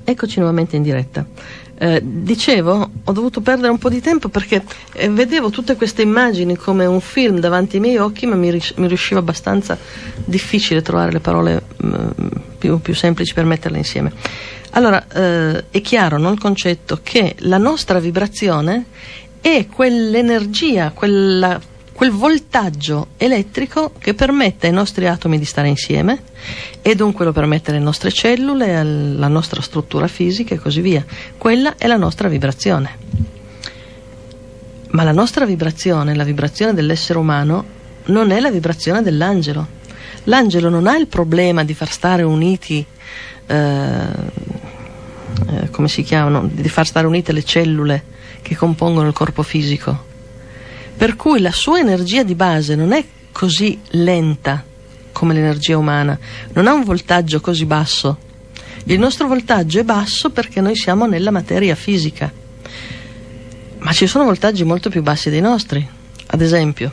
Eccoci nuovamente in diretta. Dicevo, ho dovuto perdere un po' di tempo perché vedevo tutte queste immagini come un film davanti ai miei occhi, ma mi riusciva abbastanza difficile trovare le parole più semplici per metterle insieme. Allora, è chiaro, no, il concetto che la nostra vibrazione è quell'energia, quel voltaggio elettrico che permette ai nostri atomi di stare insieme e dunque lo permette alle nostre cellule, alla nostra struttura fisica e così via. Quella è la nostra vibrazione. Ma la nostra vibrazione, la vibrazione dell'essere umano, non è la vibrazione dell'angelo. L'angelo non ha il problema di far stare uniti, come si chiamano, di far stare unite le cellule che compongono il corpo fisico. Per cui la sua energia di base non è così lenta come l'energia umana, non ha un voltaggio così basso. Il nostro voltaggio è basso perché noi siamo nella materia fisica, ma ci sono voltaggi molto più bassi dei nostri. Ad esempio,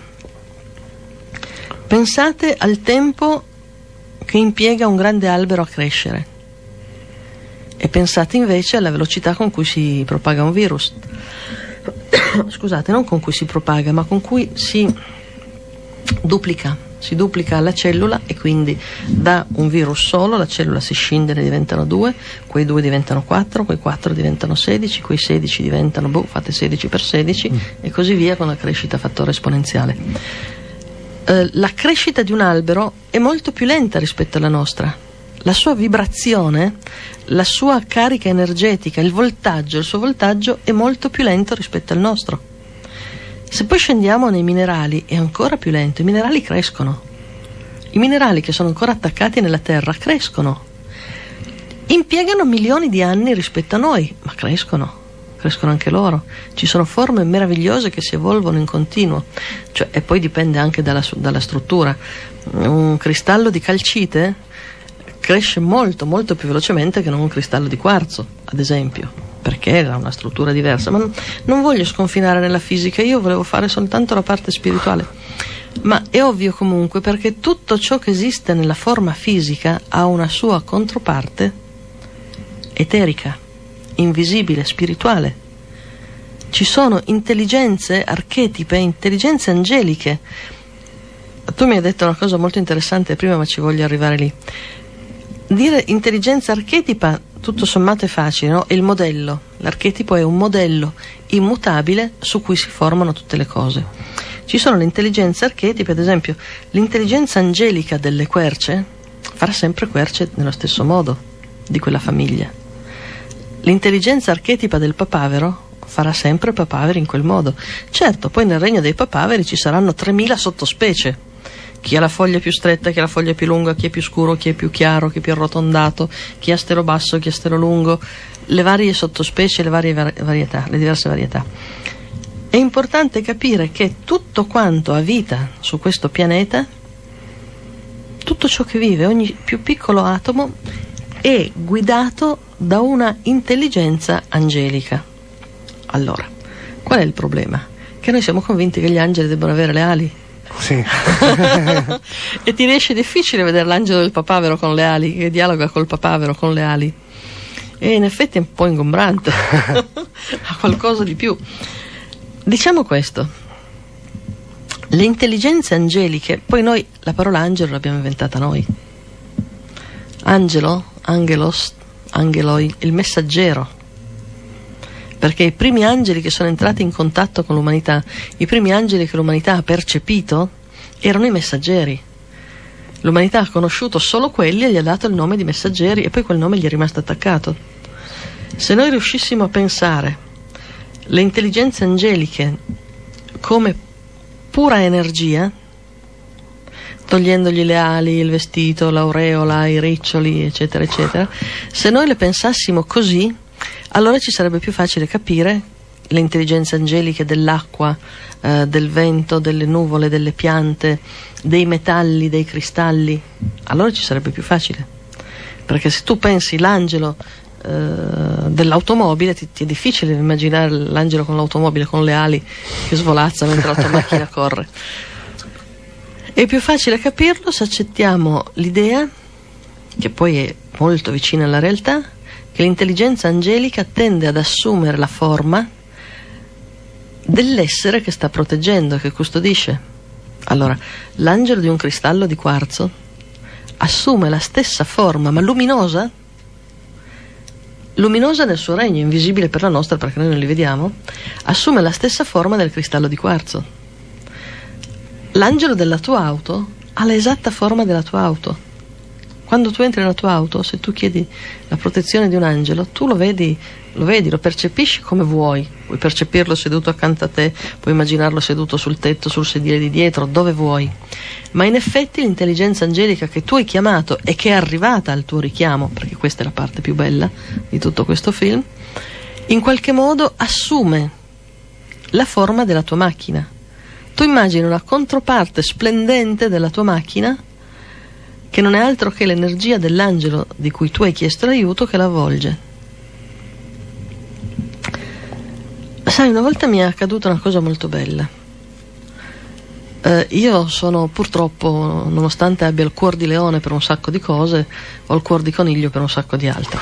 pensate al tempo che impiega un grande albero a crescere e pensate invece alla velocità con cui si propaga un virus. Scusate, non con cui si propaga, ma con cui si duplica la cellula, e quindi da un virus solo la cellula si scinde, ne diventano 2, quei 2 diventano 4, quei 4 diventano 16, quei 16 diventano, fate 16 per 16 e così via con la crescita a fattore esponenziale. La crescita di un albero è molto più lenta rispetto alla nostra. La sua vibrazione, la sua carica energetica, il suo voltaggio è molto più lento rispetto al nostro. Se poi scendiamo nei minerali è ancora più lento. I minerali crescono. I minerali che sono ancora attaccati nella terra crescono. Impiegano milioni di anni rispetto a noi, ma crescono anche loro. Ci sono forme meravigliose che si evolvono in continuo. E poi dipende anche dalla struttura. Un cristallo di calcite cresce molto molto più velocemente che non un cristallo di quarzo, ad esempio, perché ha una struttura diversa. Ma non voglio sconfinare nella fisica, io volevo fare soltanto la parte spirituale. Ma è ovvio comunque, perché tutto ciò che esiste nella forma fisica ha una sua controparte eterica, invisibile, spirituale. Ci sono intelligenze archetipe, intelligenze angeliche. Tu mi hai detto una cosa molto interessante prima, ma ci voglio arrivare lì. Dire intelligenza archetipa tutto sommato è facile, no? È il modello. L'archetipo è un modello immutabile su cui si formano tutte le cose. Ci sono le intelligenze archetipe, ad esempio l'intelligenza angelica delle querce farà sempre querce nello stesso modo di quella famiglia. L'intelligenza archetipa del papavero farà sempre papaveri in quel modo. Certo, poi nel regno dei papaveri ci saranno 3000 sottospecie. Chi ha la foglia più stretta, chi ha la foglia più lunga, chi è più scuro, chi è più chiaro, chi è più arrotondato, chi ha stelo basso, chi ha stelo lungo, le varie sottospecie, le varie varietà, le diverse varietà. È importante capire che tutto quanto ha vita su questo pianeta, tutto ciò che vive, ogni più piccolo atomo, è guidato da una intelligenza angelica. Allora, qual è il problema? Che noi siamo convinti che gli angeli debbano avere le ali. Sì. E ti riesce difficile vedere l'angelo del papavero con le ali, che dialoga col papavero con le ali, e in effetti è un po' ingombrante. Ha qualcosa di più. Diciamo questo: le intelligenze angeliche, poi noi la parola angelo l'abbiamo inventata noi. Angelo, angelos, angeloi, il messaggero, perché i primi angeli che sono entrati in contatto con l'umanità, i primi angeli che l'umanità ha percepito, erano i messaggeri. L'umanità ha conosciuto solo quelli e gli ha dato il nome di messaggeri, e poi quel nome gli è rimasto attaccato. Se noi riuscissimo a pensare le intelligenze angeliche come pura energia, togliendogli le ali, il vestito, l'aureola, i riccioli, eccetera eccetera, se noi le pensassimo così, allora ci sarebbe più facile capire le intelligenze angeliche dell'acqua, del vento, delle nuvole, delle piante, dei metalli, dei cristalli. Allora ci sarebbe più facile, perché se tu pensi l'angelo dell'automobile, ti è difficile immaginare l'angelo con l'automobile con le ali che svolazza mentre l'automacchina corre. È più facile capirlo se accettiamo l'idea che poi è molto vicina alla realtà, che l'intelligenza angelica tende ad assumere la forma dell'essere che sta proteggendo, che custodisce. Allora, l'angelo di un cristallo di quarzo assume la stessa forma, ma luminosa nel suo regno, invisibile per la nostra perché noi non li vediamo, assume la stessa forma del cristallo di quarzo. L'angelo della tua auto ha l'esatta forma della tua auto. Quando tu entri nella tua auto, se tu chiedi la protezione di un angelo, tu lo vedi, lo percepisci come vuoi. Puoi percepirlo seduto accanto a te, puoi immaginarlo seduto sul tetto, sul sedile di dietro, dove vuoi. Ma in effetti l'intelligenza angelica che tu hai chiamato e che è arrivata al tuo richiamo, perché questa è la parte più bella di tutto questo film, in qualche modo assume la forma della tua macchina. Tu immagini una controparte splendente della tua macchina che non è altro che l'energia dell'angelo di cui tu hai chiesto l'aiuto che la avvolge. Sai, una volta mi è accaduta una cosa molto bella. Io sono purtroppo, nonostante abbia il cuor di leone per un sacco di cose, ho il cuor di coniglio per un sacco di altre.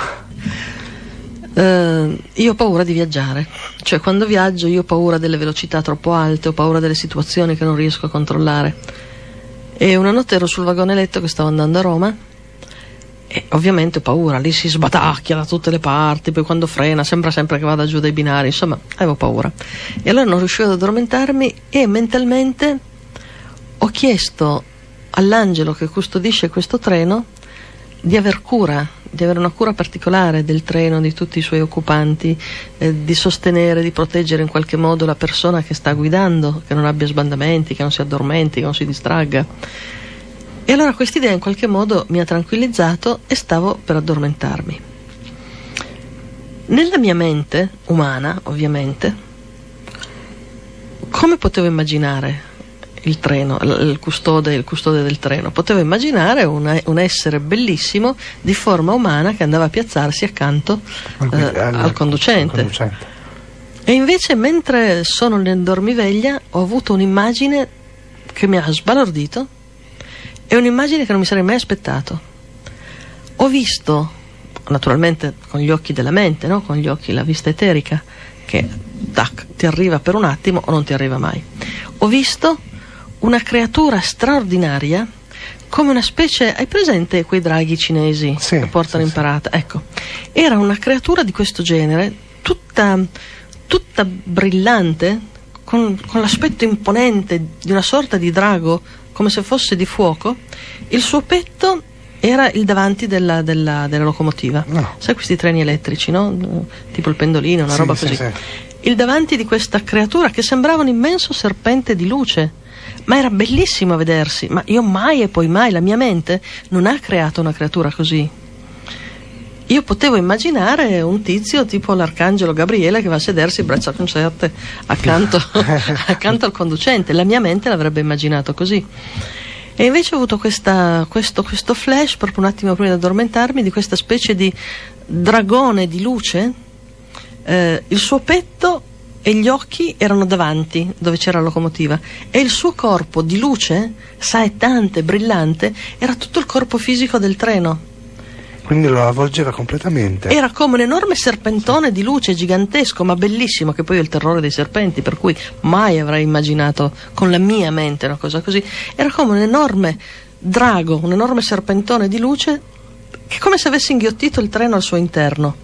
Io ho paura di viaggiare, cioè quando viaggio io ho paura delle velocità troppo alte, ho paura delle situazioni che non riesco a controllare. E una notte ero sul vagone letto che stavo andando a Roma e ovviamente ho paura, lì si sbatacchia da tutte le parti, poi quando frena sembra sempre che vada giù dai binari, insomma avevo paura. E allora non riuscivo ad addormentarmi e mentalmente ho chiesto all'angelo che custodisce questo treno di aver cura, di avere una cura particolare del treno, di tutti i suoi occupanti, di sostenere, di proteggere in qualche modo la persona che sta guidando, che non abbia sbandamenti, che non si addormenti, che non si distragga. E allora quest'idea in qualche modo mi ha tranquillizzato e stavo per addormentarmi. Nella mia mente umana, ovviamente, come potevo immaginare il treno, il custode del treno? Potevo immaginare un essere bellissimo di forma umana che andava a piazzarsi accanto al conducente. E invece mentre sono nel dormiveglia ho avuto un'immagine che mi ha sbalordito, è un'immagine che non mi sarei mai aspettato. Ho visto, naturalmente con gli occhi della mente, no? Con gli occhi, la vista eterica, che tac, ti arriva per un attimo o non ti arriva mai. Ho visto una creatura straordinaria, come una specie, hai presente quei draghi cinesi che portano in parata? Ecco, era una creatura di questo genere, tutta brillante, con l'aspetto imponente di una sorta di drago, come se fosse di fuoco. Il suo petto era il davanti della locomotiva. No. Sai questi treni elettrici, no? Tipo il pendolino, una roba così. Il davanti di questa creatura che sembrava un immenso serpente di luce. Ma era bellissimo a vedersi, ma io mai e poi mai, la mia mente non ha creato una creatura così. Io potevo immaginare un tizio tipo l'arcangelo Gabriele che va a sedersi braccia concerte accanto al conducente. La mia mente l'avrebbe immaginato così. E invece ho avuto questo flash proprio un attimo prima di addormentarmi di questa specie di dragone di luce. Il suo petto e gli occhi erano davanti, dove c'era la locomotiva, e il suo corpo di luce, saettante, brillante, era tutto il corpo fisico del treno. Quindi lo avvolgeva completamente. Era come un enorme serpentone di luce gigantesco, ma bellissimo, che poi ho il terrore dei serpenti, per cui mai avrei immaginato con la mia mente una cosa così. Era come un enorme drago, un enorme serpentone di luce, che è come se avesse inghiottito il treno al suo interno.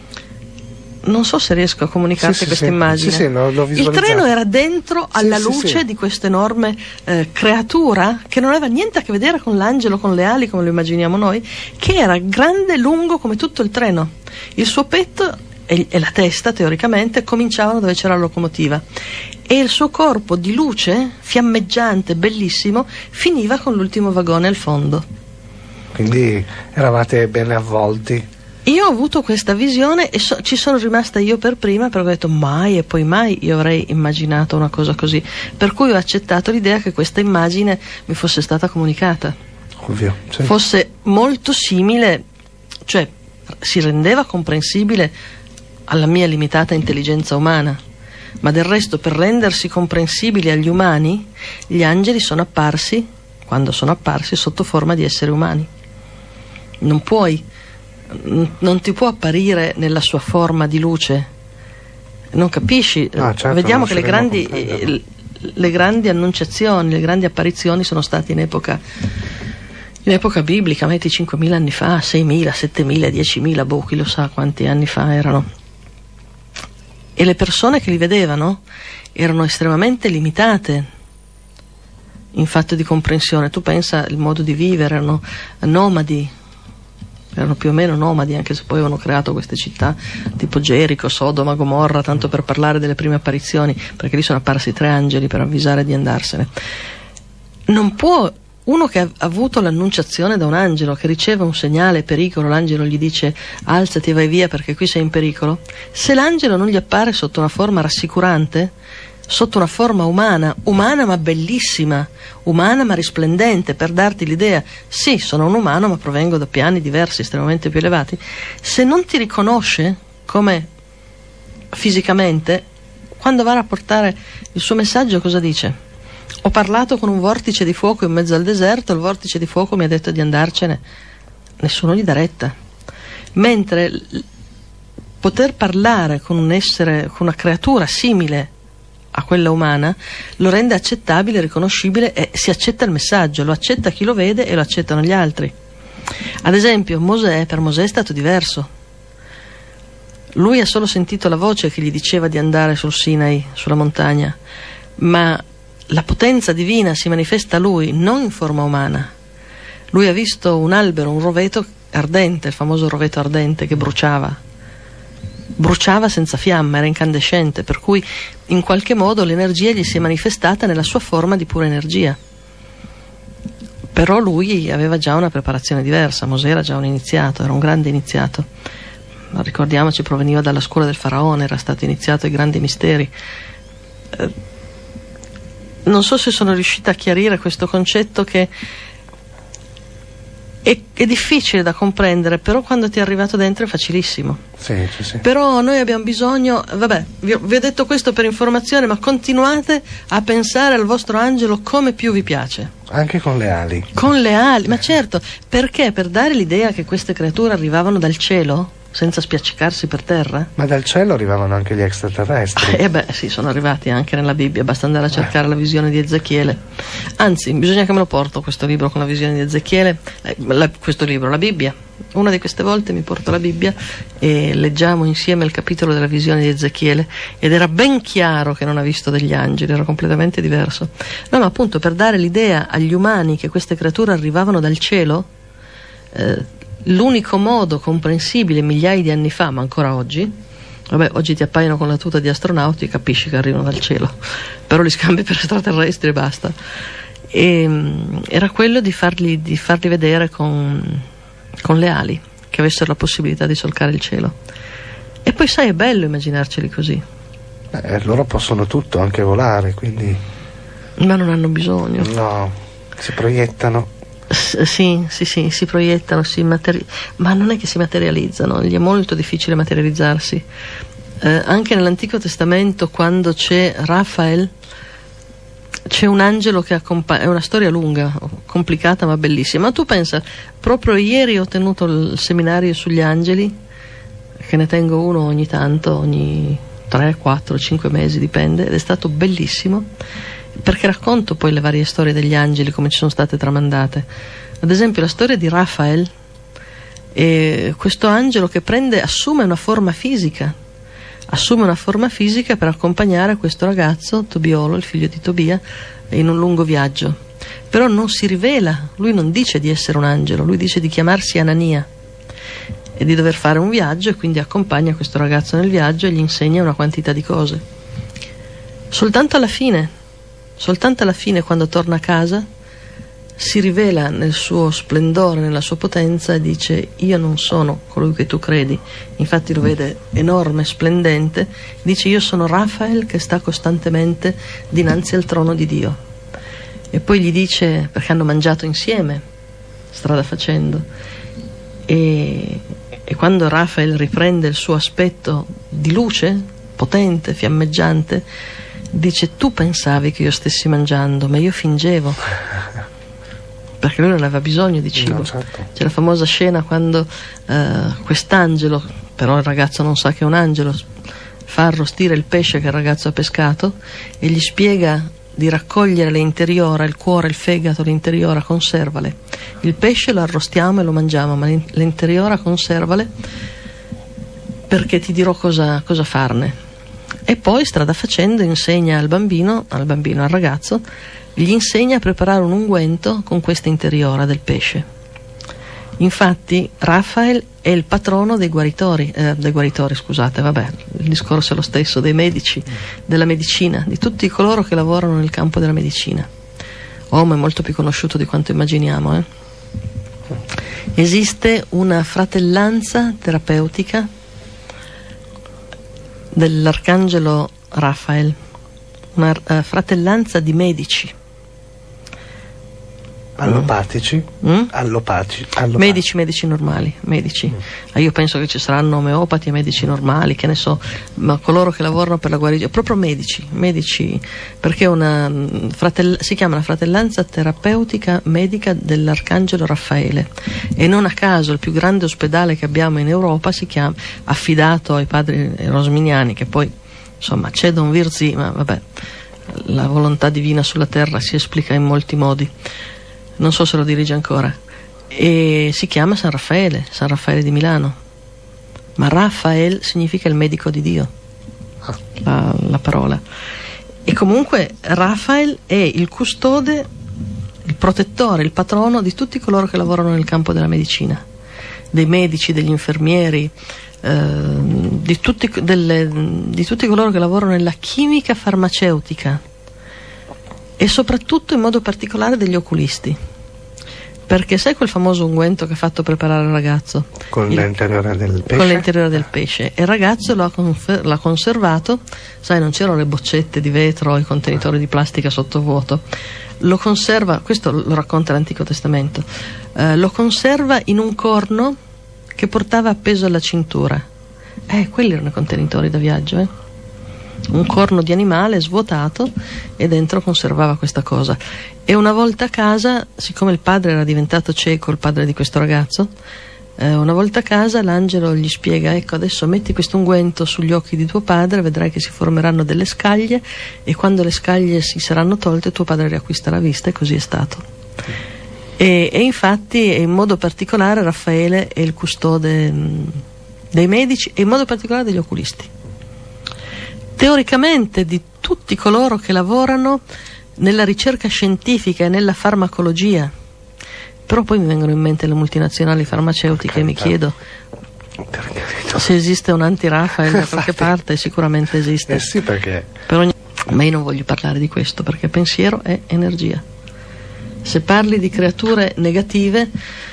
Non so se riesco a comunicarti questa immagine. L'ho il treno era dentro alla luce di questa enorme creatura che non aveva niente a che vedere con l'angelo, con le ali come lo immaginiamo noi, che era grande e lungo come tutto il treno. Il suo petto e la testa teoricamente cominciavano dove c'era la locomotiva e il suo corpo di luce fiammeggiante, bellissimo, finiva con l'ultimo vagone al fondo. Quindi eravate ben avvolti. Io ho avuto questa visione e ci sono rimasta io per prima, perché ho detto mai e poi mai io avrei immaginato una cosa così, per cui ho accettato l'idea che questa immagine mi fosse stata comunicata. Ovvio, sì. Fosse molto simile, cioè si rendeva comprensibile alla mia limitata intelligenza umana, ma del resto per rendersi comprensibili agli umani gli angeli sono apparsi, quando sono apparsi, sotto forma di esseri umani. non ti può apparire nella sua forma di luce, non capisci? Certo, vediamo che le grandi annunciazioni, le grandi apparizioni sono state in epoca biblica, metti 5.000 anni fa, 6.000, 7.000, 10.000, chi lo sa quanti anni fa erano, e le persone che li vedevano erano estremamente limitate in fatto di comprensione. Tu pensa il modo di vivere, erano nomadi, erano più o meno nomadi, anche se poi avevano creato queste città tipo Gerico, Sodoma, Gomorra, tanto per parlare delle prime apparizioni, perché lì sono apparsi 3 angeli per avvisare di andarsene. Non può uno che ha avuto l'annunciazione da un angelo, che riceve un segnale pericolo, l'angelo gli dice alzati e vai via perché qui sei in pericolo, se l'angelo non gli appare sotto una forma rassicurante, sotto una forma umana ma bellissima, umana ma risplendente, per darti l'idea, sì, sono un umano ma provengo da piani diversi, estremamente più elevati, se non ti riconosce come fisicamente, quando va a rapportare il suo messaggio cosa dice? Ho parlato con un vortice di fuoco in mezzo al deserto, il vortice di fuoco mi ha detto di andarcene, nessuno gli dà retta. Mentre poter parlare con un essere, con una creatura simile a quella umana, lo rende accettabile, riconoscibile, e si accetta il messaggio, lo accetta chi lo vede e lo accettano gli altri. Ad esempio per Mosè è stato diverso. Lui ha solo sentito la voce che gli diceva di andare sul Sinai, sulla montagna, ma la potenza divina si manifesta a lui non in forma umana. Lui ha visto un albero, un roveto ardente, il famoso roveto ardente che bruciava senza fiamma, era incandescente, per cui in qualche modo l'energia gli si è manifestata nella sua forma di pura energia. Però lui aveva già una preparazione diversa, Mosè era già un iniziato, era un grande iniziato. Ricordiamoci, proveniva dalla scuola del faraone, era stato iniziato ai grandi misteri. Non so se sono riuscita a chiarire questo concetto, che è difficile da comprendere, però quando ti è arrivato dentro è facilissimo. Sì. Però noi abbiamo bisogno, vi ho detto questo per informazione, ma continuate a pensare al vostro angelo come più vi piace. Anche con le ali. Con le ali, ma certo, perché per dare l'idea che queste creature arrivavano dal cielo, senza spiaccicarsi per terra. Ma dal cielo arrivavano anche gli extraterrestri. Sì, sono arrivati anche nella Bibbia, basta andare a cercare la visione di Ezechiele. Anzi, bisogna che me lo porto questo libro con la visione di Ezechiele, questo libro, la Bibbia. Una di queste volte mi porto la Bibbia e leggiamo insieme il capitolo della visione di Ezechiele, ed era ben chiaro che non ha visto degli angeli, era completamente diverso. No, ma appunto per dare l'idea agli umani che queste creature arrivavano dal cielo, l'unico modo comprensibile migliaia di anni fa, ma ancora oggi, oggi ti appaiono con la tuta di astronauti e capisci che arrivano dal cielo, però li scambi per extraterrestri e basta. Era quello di farli vedere con le ali, che avessero la possibilità di solcare il cielo. E poi sai, è bello immaginarceli così. Loro possono tutto, anche volare, quindi... Ma non hanno bisogno. No, si proiettano. Sì, si proiettano, ma non è che si materializzano, gli è molto difficile materializzarsi. Anche nell'Antico Testamento, quando c'è Rafael, c'è un angelo che accompagna, è una storia lunga, complicata ma bellissima. Ma tu pensa, proprio ieri ho tenuto il seminario sugli angeli, che ne tengo uno ogni tanto, ogni 3, 4, 5 mesi, dipende, ed è stato bellissimo, perché racconto poi le varie storie degli angeli, come ci sono state tramandate. Ad esempio la storia di Rafael, questo angelo che assume una forma fisica per accompagnare questo ragazzo Tobiolo, il figlio di Tobia, in un lungo viaggio. Però non si rivela, lui non dice di essere un angelo, lui dice di chiamarsi Anania e di dover fare un viaggio, e quindi accompagna questo ragazzo nel viaggio e gli insegna una quantità di cose. Soltanto alla fine, quando torna a casa, si rivela nel suo splendore, nella sua potenza, e dice: io non sono colui che tu credi. Infatti lo vede enorme, splendente, dice: io sono Rafael che sta costantemente dinanzi al trono di Dio. E poi gli dice, perché hanno mangiato insieme strada facendo, e quando Rafael riprende il suo aspetto di luce potente, fiammeggiante, dice: tu pensavi che io stessi mangiando, ma io fingevo. perché lui non aveva bisogno di cibo. No, certo. C'è la famosa scena quando quest'angelo, però il ragazzo non sa che è un angelo, fa arrostire il pesce che il ragazzo ha pescato e gli spiega di raccogliere le interiora, il cuore, il fegato, l'interiora, conservale. Il pesce lo arrostiamo e lo mangiamo, ma l'interiora conservale, perché ti dirò cosa farne. E poi, strada facendo, insegna al ragazzo, gli insegna a preparare un unguento con questa interiora del pesce. Infatti Raphael è il patrono dei guaritori, scusate, vabbè, il discorso è lo stesso, dei medici, della medicina, di tutti coloro che lavorano nel campo della medicina. Uomo è molto più conosciuto di quanto immaginiamo. Esiste una fratellanza terapeutica dell'arcangelo Raphael, una fratellanza di medici. Allopatici? Allopatici. Medici normali, medici. Io penso che ci saranno omeopati e medici normali, che ne so, ma coloro che lavorano per la guarigione, proprio medici, perché si chiama la fratellanza terapeutica medica dell'arcangelo Raffaele, e non a caso il più grande ospedale che abbiamo in Europa si chiama, affidato ai padri rosminiani, che poi insomma c'è Don Virzi, ma vabbè, la volontà divina sulla terra si esplica in molti modi. Non so se lo dirige ancora, e si chiama San Raffaele di Milano, ma Raphael significa il medico di Dio, la parola. E comunque Raphael è il custode, il protettore, il patrono di tutti coloro che lavorano nel campo della medicina, dei medici, degli infermieri, di tutti coloro che lavorano nella chimica farmaceutica, e soprattutto in modo particolare degli oculisti, perché sai quel famoso unguento che ha fatto preparare il ragazzo con l'interiore del pesce? Con l'interiore del pesce, e il ragazzo l'ha conservato, sai, non c'erano le boccette di vetro o i contenitori di plastica sottovuoto, lo conserva, questo lo racconta l'Antico Testamento, lo conserva in un corno che portava appeso alla cintura. Quelli erano i contenitori da viaggio, un corno di animale svuotato, e dentro conservava questa cosa. E una volta a casa, siccome il padre era diventato cieco, il padre di questo ragazzo, una volta a casa l'angelo gli spiega: ecco, adesso metti questo unguento sugli occhi di tuo padre, vedrai che si formeranno delle scaglie, e quando le scaglie si saranno tolte tuo padre riacquista la vista. E così è stato. E infatti, in modo particolare, Raffaele è il custode dei medici e in modo particolare degli oculisti. Teoricamente di tutti coloro che lavorano nella ricerca scientifica e nella farmacologia. Però poi mi vengono in mente le multinazionali farmaceutiche e mi chiedo se esiste un anti-Raphael da qualche parte. Sicuramente esiste. Sì, perché? Ma io non voglio parlare di questo, perché pensiero è energia. Se parli di creature negative,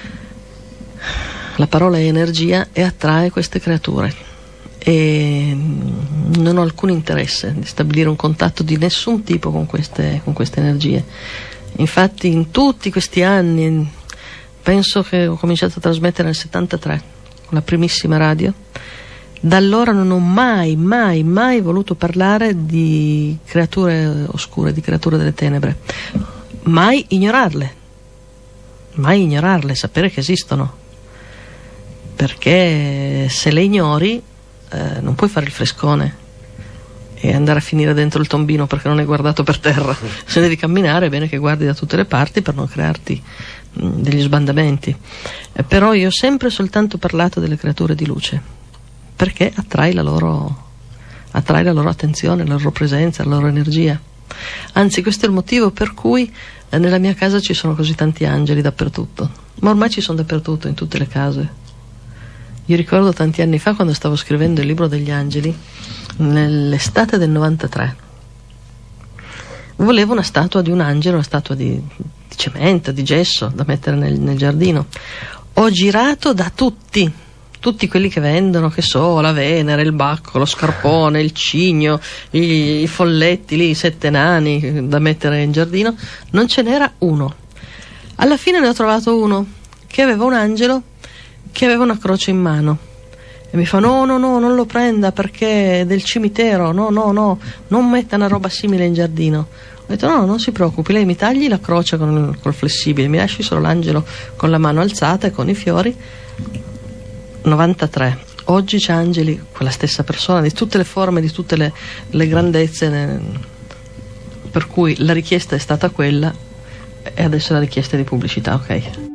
la parola è energia e attrae queste creature. E non ho alcun interesse di stabilire un contatto di nessun tipo con queste energie. Infatti in tutti questi anni, penso che ho cominciato a trasmettere nel 73 con la primissima radio, da allora non ho mai voluto parlare di creature oscure, di creature delle tenebre, mai ignorarle, sapere che esistono, perché se le ignori non puoi fare il frescone e andare a finire dentro il tombino perché non hai guardato per terra. Se devi camminare è bene che guardi da tutte le parti per non crearti degli sbandamenti. Però io ho sempre soltanto parlato delle creature di luce, perché attrai la loro attenzione, la loro presenza, la loro energia. Anzi, questo è il motivo per cui nella mia casa ci sono così tanti angeli dappertutto, ma ormai ci sono dappertutto, in tutte le case. Io ricordo tanti anni fa, quando stavo scrivendo il libro degli angeli, nell'estate del 93, volevo una statua di un angelo, una statua di cemento, di gesso, da mettere nel giardino. Ho girato da tutti quelli che vendono, che so, la Venere, il Bacco, lo Scarpone, il Cigno, i folletti lì, i 7 nani da mettere in giardino. Non ce n'era uno. Alla fine ne ho trovato uno che aveva un angelo che aveva una croce in mano, E mi fa no, non lo prenda perché è del cimitero, no, non metta una roba simile in giardino. Ho detto no, non si preoccupi, lei mi tagli la croce col flessibile, mi lasci solo l'angelo con la mano alzata e con i fiori. 93. Oggi c'è Angeli, quella stessa persona, di tutte le forme, di tutte le grandezze, per cui la richiesta è stata quella e adesso la richiesta è di pubblicità, ok?